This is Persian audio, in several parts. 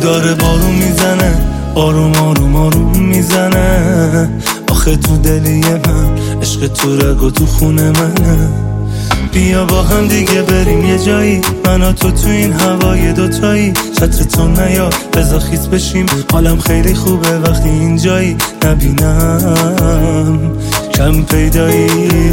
داره بارون میزنه، آروم آروم آروم میزنه. آخه تو دلی من عشق تو رگ و تو خونه منه. بیا با هم دیگه بریم یه جایی، من و تو این هوای دوتایی. چتر تو نیا بذار خیس بشیم، حالم خیلی خوبه وقتی اینجایی. نبینم کم پیدایی.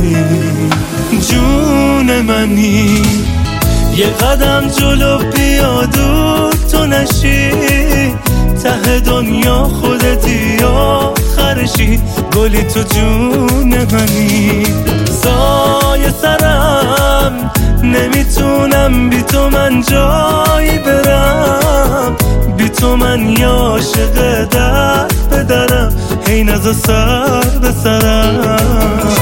جون منی یه قدم جلو بیا، دور تو نشی. ته دنیا خودتی آخرشی، گلی تو جون منی. سایه سرم نمیتونم بی تو من جایی برم. بی تو من یا عاشق در به درم، هی نزا سر به سرم.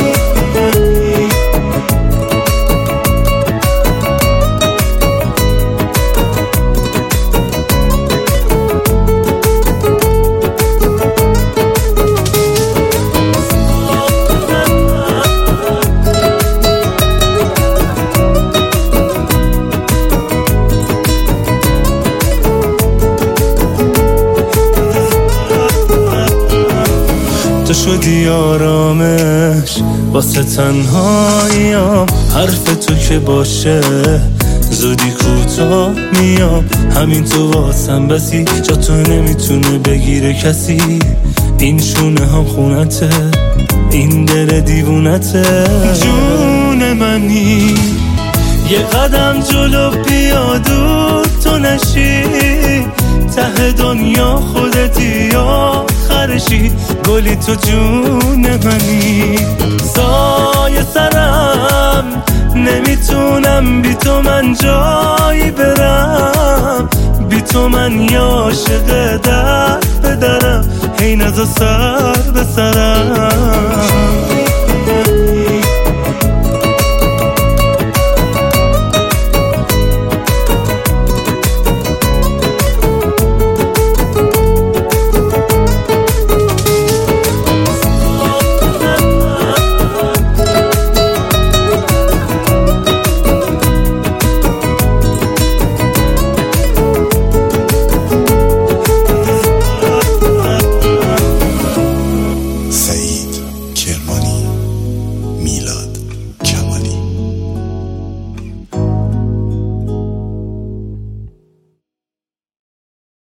تو شدی آرامش واسه تنهاییام. حرف تو که باشه زودی کوتاه میام. همین تو واسم بسی، جا تو نمیتونه بگیره کسی. این شونه هم خونته، این دل دیوونته. جون منی یه قدم جلو بیا، دور تو نشی. ته دنیا خودتی آخرشی، گلی تو جون منی. سایه سرم نمیتونم بی تو من جایی برم. بی تو من یا عاشق در به درم، هی نزا سر به سرم.